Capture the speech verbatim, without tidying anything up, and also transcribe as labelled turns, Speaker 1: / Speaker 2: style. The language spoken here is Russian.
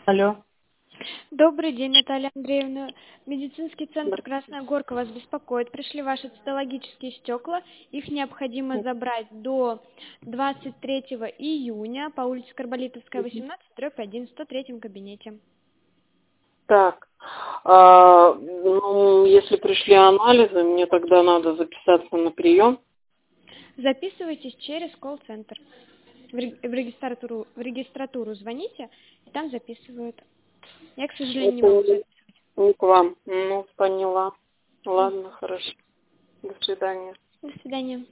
Speaker 1: Алло.
Speaker 2: Добрый день, Наталья Андреевна. Медицинский
Speaker 1: Да.
Speaker 2: центр Красная Горка вас беспокоит. Пришли ваши цитологические стекла. Их необходимо забрать до двадцать третьего июня по улице Карболитовская, восемнадцать, дробь один, в сто третьем кабинете.
Speaker 1: Так, а, ну, если пришли анализы, мне тогда надо записаться на прием.
Speaker 2: Записывайтесь через колл-центр. В ре- в регистратуру, в регистратуру звоните, и там записывают. Я, к сожалению, не
Speaker 1: Это
Speaker 2: могу
Speaker 1: не,
Speaker 2: записывать.
Speaker 1: не к вам. Ну, поняла. Ладно, хорошо. До свидания.
Speaker 2: До свидания.